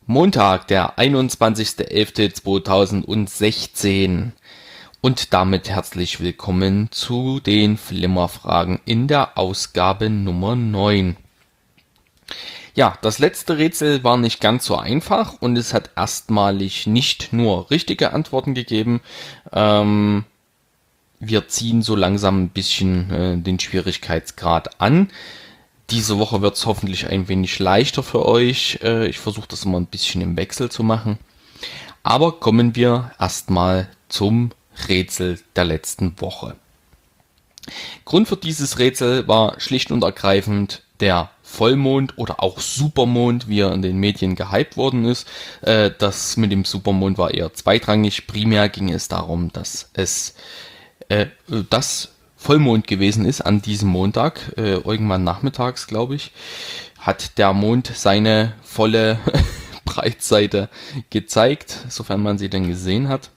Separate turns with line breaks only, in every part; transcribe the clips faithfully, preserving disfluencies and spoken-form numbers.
Montag, der einundzwanzigster elfter zweitausendsechzehn und damit herzlich willkommen zu den Flimmerfragen in der Ausgabe Nummer neun. Ja, das letzte Rätsel war nicht ganz so einfach und es hat erstmalig nicht nur richtige Antworten gegeben. Ähm, wir ziehen so langsam ein bisschen äh, den Schwierigkeitsgrad an. Diese Woche wird es hoffentlich ein wenig leichter für euch. Äh, ich versuche das immer ein bisschen im Wechsel zu machen. Aber kommen wir erstmal zum Rätsel der letzten Woche. Grund für dieses Rätsel war schlicht und ergreifend der Vollmond oder auch Supermond, wie er in den Medien gehypt worden ist. Äh, das mit dem Supermond war eher zweitrangig. Primär ging es darum, dass es äh, das Vollmond gewesen ist an diesem Montag, äh, irgendwann nachmittags, glaube ich, hat der Mond seine volle Breitseite gezeigt, sofern man sie denn gesehen hat.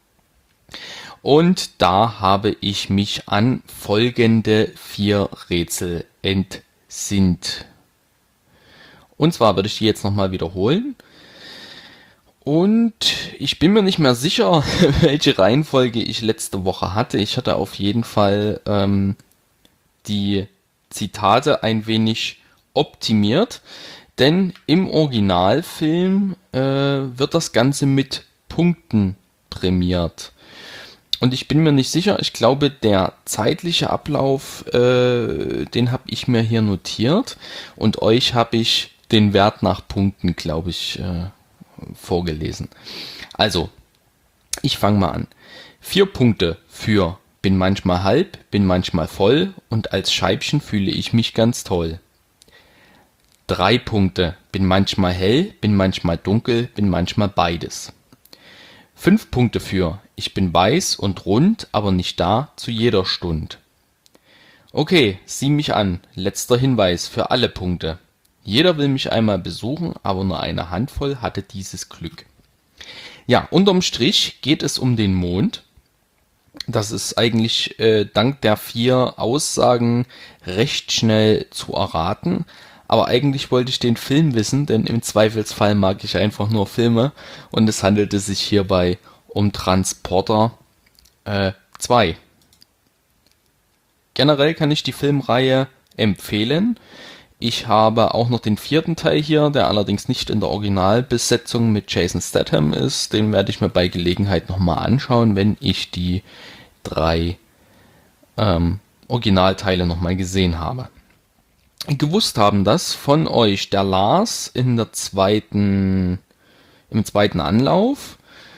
Und da habe ich mich an folgende vier Rätsel entsinnt. Und zwar würde ich die jetzt nochmal wiederholen. Und ich bin mir nicht mehr sicher, welche Reihenfolge ich letzte Woche hatte. Ich hatte auf jeden Fall ähm, die Zitate ein wenig optimiert, denn im Originalfilm äh, wird das Ganze mit Punkten prämiert. Und ich bin mir nicht sicher, ich glaube, der zeitliche Ablauf, äh, den habe ich mir hier notiert und euch habe ich den Wert nach Punkten, glaube ich, äh, vorgelesen. Also, ich fange mal an. Vier Punkte für bin manchmal halb, bin manchmal voll und als Scheibchen fühle ich mich ganz toll. Drei Punkte, bin manchmal hell, bin manchmal dunkel, bin manchmal beides. Fünf Punkte für ich bin weiß und rund, aber nicht da zu jeder Stund. Okay, sieh mich an. Letzter Hinweis für alle Punkte. Jeder will mich einmal besuchen, aber nur eine Handvoll hatte dieses Glück. Ja, unterm Strich geht es um den Mond. Das ist eigentlich äh, dank der vier Aussagen recht schnell zu erraten. Aber eigentlich wollte ich den Film wissen, denn im Zweifelsfall mag ich einfach nur Filme. Und es handelte sich hierbei um Transporter äh, zwei. Generell kann ich die Filmreihe empfehlen. Ich habe auch noch den vierten Teil hier, der allerdings nicht in der Originalbesetzung mit Jason Statham ist. Den werde ich mir bei Gelegenheit nochmal anschauen, wenn ich die drei ähm, Originalteile nochmal gesehen habe. Gewusst haben das von euch der Lars in der zweiten, im zweiten Anlauf.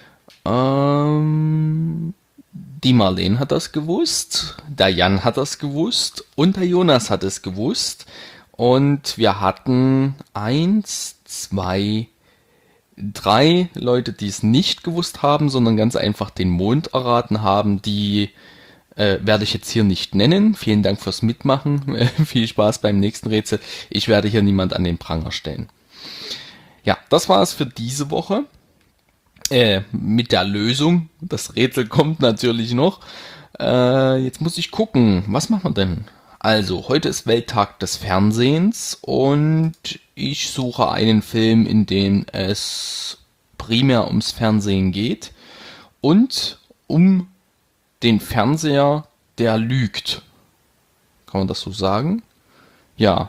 Ähm, die Marlene hat das gewusst, der Jan hat das gewusst und der Jonas hat es gewusst. Und wir hatten eins, zwei, drei Leute, die es nicht gewusst haben, sondern ganz einfach den Mond erraten haben. Die äh, werde ich jetzt hier nicht nennen. Vielen Dank fürs Mitmachen. Äh, viel Spaß beim nächsten Rätsel. Ich werde hier niemand an den Pranger stellen. Ja, das war es für diese Woche. Äh, mit der Lösung. Das Rätsel kommt natürlich noch. Äh, jetzt muss ich gucken. Was machen wir denn? Also, heute ist Welttag des Fernsehens und ich suche einen Film, in dem es primär ums Fernsehen geht und um den Fernseher, der lügt. Kann man das so sagen? Ja.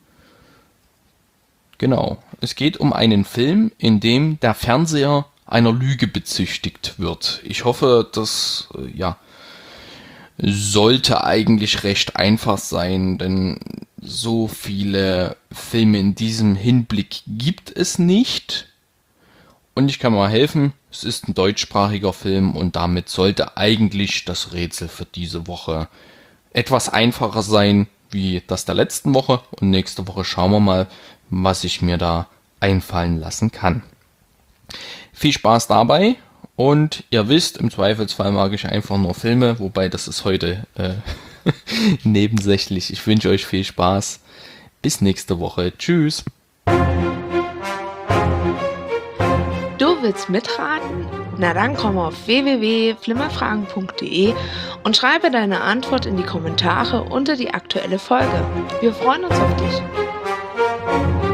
Genau. Es geht um einen Film, in dem der Fernseher einer Lüge bezichtigt wird. Ich hoffe, dass, äh, ja, sollte eigentlich recht einfach sein, denn so viele Filme in diesem Hinblick gibt es nicht. Und ich kann mal helfen, es ist ein deutschsprachiger Film und damit sollte eigentlich das Rätsel für diese Woche etwas einfacher sein, wie das der letzten Woche. Und nächste Woche schauen wir mal, was ich mir da einfallen lassen kann. Viel Spaß dabei. Und ihr wisst, im Zweifelsfall mag ich einfach nur Filme, wobei das ist heute äh, nebensächlich. Ich wünsche euch viel Spaß. Bis nächste Woche. Tschüss.
Du willst mitraten? Na dann komm auf w w w punkt flimmerfragen punkt d e und schreibe deine Antwort in die Kommentare unter die aktuelle Folge. Wir freuen uns auf dich.